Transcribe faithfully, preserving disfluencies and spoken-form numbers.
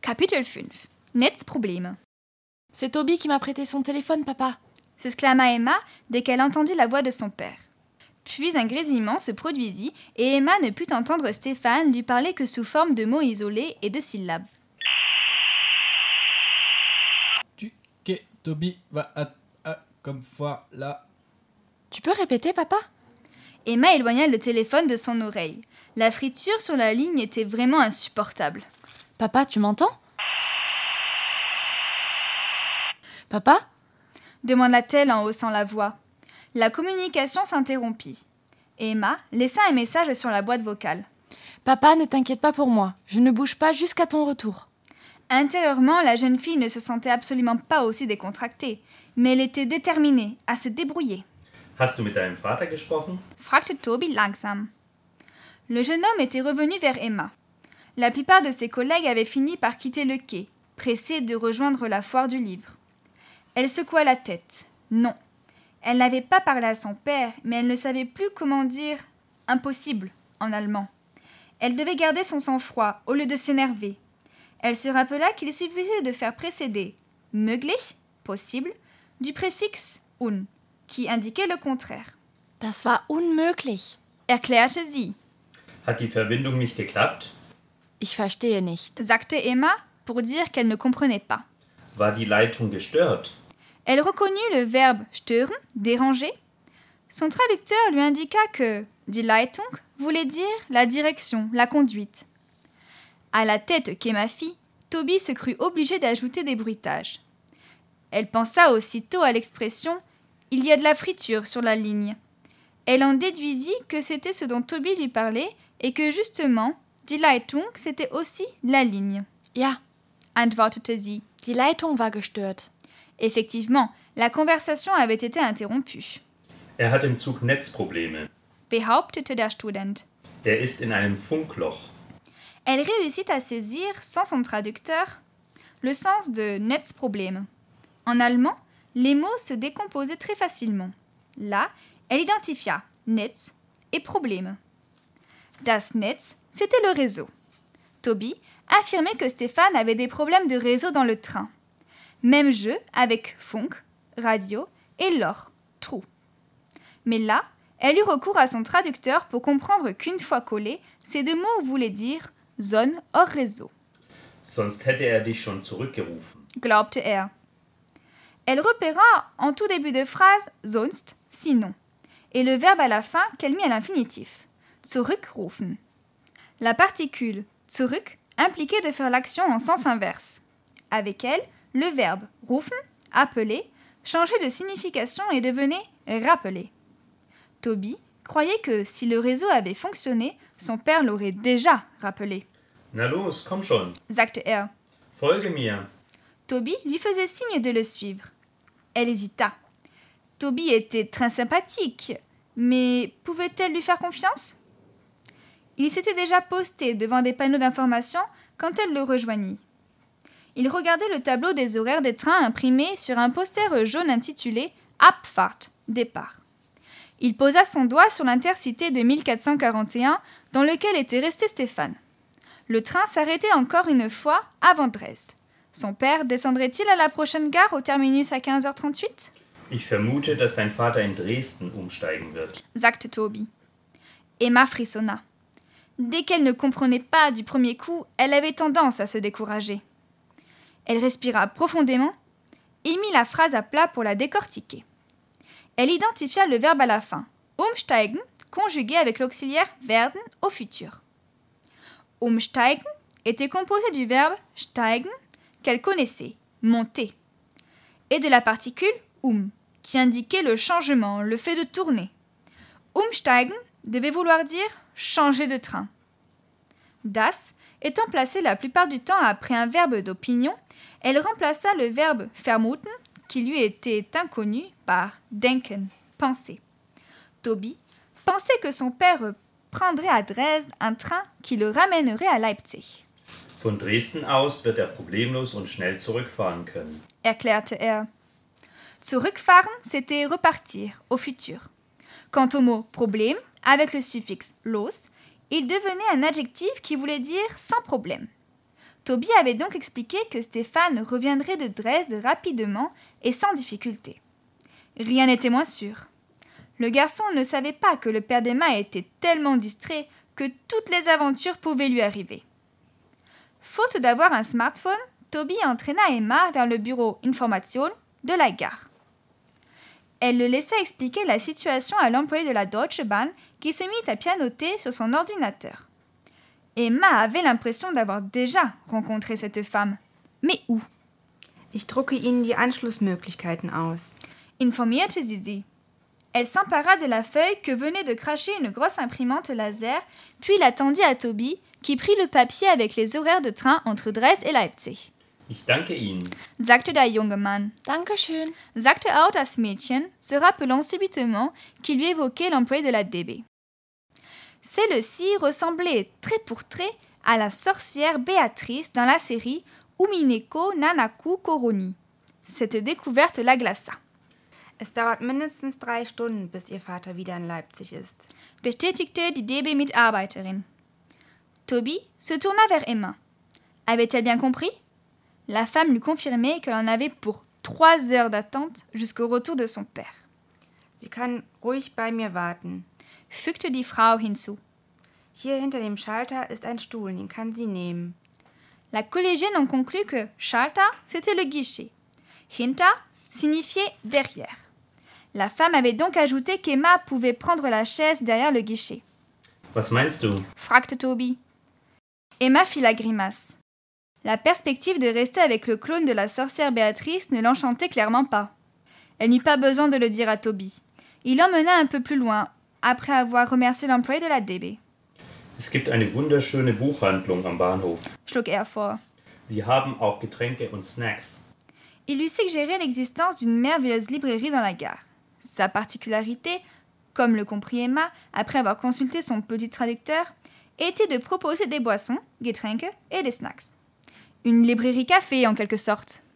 Kapitel fünf. Netzprobleme. C'est Toby qui m'a prêté son téléphone, papa. S'exclama Emma dès qu'elle entendit la voix de son père. Puis un grésillement se produisit et Emma ne put entendre Stéphane lui parler que sous forme de mots isolés et de syllabes. Tu qu'est Toby va à, à comme fois là. Tu peux répéter, papa? Emma éloigna le téléphone de son oreille. La friture sur la ligne était vraiment insupportable. Papa, tu m'entends? Papa? Demanda-t-elle en haussant la voix. La communication s'interrompit. Emma laissa un message sur la boîte vocale. Papa, ne t'inquiète pas pour moi. Je ne bouge pas jusqu'à ton retour. Intérieurement, la jeune fille ne se sentait absolument pas aussi décontractée, mais elle était déterminée à se débrouiller. Hast du mit deinem Vater gesprochen? Fragte Toby langsam. Le jeune homme était revenu vers Emma. La plupart de ses collègues avaient fini par quitter le quai, pressés de rejoindre la foire du livre. Elle secoua la tête. Non. Elle n'avait pas parlé à son père, mais elle ne savait plus comment dire « impossible » en allemand. Elle devait garder son sang-froid au lieu de s'énerver. Elle se rappela qu'il suffisait de faire précéder « möglich » possible du préfixe « un » qui indiquait le contraire. Das war unmöglich. Erklärte sie. Hat die Verbindung nicht geklappt? Ich verstehe nicht. Sagte Emma pour dire qu'elle ne comprenait pas. War die Leitung gestört? Elle reconnut le verbe stören, déranger. Son traducteur lui indiqua que die Leitung voulait dire la direction, la conduite. À la tête qu'Emma fit, Toby se crut obligé d'ajouter des bruitages. Elle pensa aussitôt à l'expression « il y a de la friture sur la ligne ». Elle en déduisit que c'était ce dont Toby lui parlait et que justement, die Leitung, c'était aussi la ligne. Ja, Antwortete sie. die Leitung war gestört. Effectivement, la conversation avait été interrompue. Er hat im Zug Netzprobleme. Behauptete der Student. Er ist in einem Funkloch. Elle réussit à saisir, sans son traducteur, le sens de Netzproblem. En allemand, les mots se décomposaient très facilement. Là, elle identifia Netz et Probleme. Das Netz, c'était le réseau. Toby affirmait que Stéphane avait des problèmes de réseau dans le train. Même jeu avec Funk, radio, et Loch, trou. Mais là, elle eut recours à son traducteur pour comprendre qu'une fois collés, ces deux mots voulaient dire zone hors réseau. Sonst hätte er dich schon zurückgerufen. Glaubte er. Elle repéra en tout début de phrase sonst, sinon, et le verbe à la fin qu'elle mit à l'infinitif, zurückrufen. La particule zurück impliquait de faire l'action en sens inverse. Avec elle, le verbe rufen, appeler, changeait de signification et devenait rappeler. Toby croyait que si le réseau avait fonctionné, son père l'aurait déjà rappelé. Na los, komm schon. Sagte er. Folge mir. Toby lui faisait signe de le suivre. Elle hésita. Toby était très sympathique, mais pouvait-elle lui faire confiance? Il s'était déjà posté devant des panneaux d'information quand elle le rejoignit. Il regardait le tableau des horaires des trains imprimé sur un poster jaune intitulé « Abfahrt » départ. Il posa son doigt sur l'intercité de mille quatre cent quarante et un dans lequel était resté Stéphane. Le train s'arrêtait encore une fois avant Dresde. Son père descendrait-il à la prochaine gare au terminus à quinze heures trente-huit? Ich vermute, dass dein Vater in Dresden umsteigen wird. Sagte Toby. Emma frissonna. Dès qu'elle ne comprenait pas du premier coup, elle avait tendance à se décourager. Elle respira profondément et mit la phrase à plat pour la décortiquer. Elle identifia le verbe à la fin, umsteigen, conjugué avec l'auxiliaire werden au futur. Umsteigen était composé du verbe steigen qu'elle connaissait, monter, et de la particule um, qui indiquait le changement, le fait de tourner. Umsteigen devait vouloir dire changer de train. Das étant placé la plupart du temps après un verbe d'opinion, elle remplaça le verbe vermuten, qui lui était inconnu, par denken, penser. Toby pensait que son père prendrait à Dresde un train qui le ramènerait à Leipzig. Von Dresden aus wird er problemlos und schnell zurückfahren können. Erklärte er. Zurückfahren, c'était repartir, au futur. Quant au mot Problem, avec le suffixe los, il devenait un adjectif qui voulait dire sans problème. Toby avait donc expliqué que Stéphane reviendrait de Dresde rapidement et sans difficulté. Rien n'était moins sûr. Le garçon ne savait pas que le père d'Emma était tellement distrait que toutes les aventures pouvaient lui arriver. Faute d'avoir un smartphone, Toby entraîna Emma vers le bureau Information de la gare. Elle le laissa expliquer la situation à l'employé de la Deutsche Bahn qui se mit à pianoter sur son ordinateur. Emma avait l'impression d'avoir déjà rencontré cette femme. Mais où? Ich drucke Ihnen die Anschlussmöglichkeiten aus. Informierte sie sie. Elle s'empara de la feuille que venait de cracher une grosse imprimante laser, puis la tendit à Toby, qui prit le papier avec les horaires de train entre Dresde et Leipzig. Ich danke Ihnen. Sagte der junge Mann. Dankeschön. Sagte auch das Mädchen, se rappelant subitement qu'il lui évoquait l'employé de la D B. Celle-ci ressemblait trait pour trait à la sorcière Béatrice dans la série Umineko Nanaku Koroni. Cette découverte la glaça. Es dauert mindestens drei Stunden, bis Ihr Vater wieder in Leipzig ist. Bestätigte die D B-Mitarbeiterin. Toby se tourna vers Emma. Avait-elle bien compris? La femme lui confirmait qu'elle en avait pour trois heures d'attente jusqu'au retour de son père. Sie kann ruhig bei mir warten. Fügte die Frau hinzu. Hier hinter dem Schalter ist ein Stuhl, den kann sie nehmen. La collégienne en conclut que Schalter, c'était le guichet. Hinter signifiait derrière. La femme avait donc ajouté qu'Emma pouvait prendre la chaise derrière le guichet. Was meinst du? Fragte Toby. Emma fit la grimace. La perspective de rester avec le clone de la sorcière Béatrice ne l'enchantait clairement pas. Elle n'eut pas besoin de le dire à Toby. Il l'emmena un peu plus loin, après avoir remercié l'employé de la D B. Es gibt eine wunderschöne Buchhandlung am Bahnhof. Schlug er vor. Sie haben auch Getränke und Snacks. Il lui suggérait l'existence d'une merveilleuse librairie dans la gare. Sa particularité, comme le comprit Emma après avoir consulté son petit traducteur, était de proposer des boissons, Getränke et des snacks. Une librairie café en quelque sorte.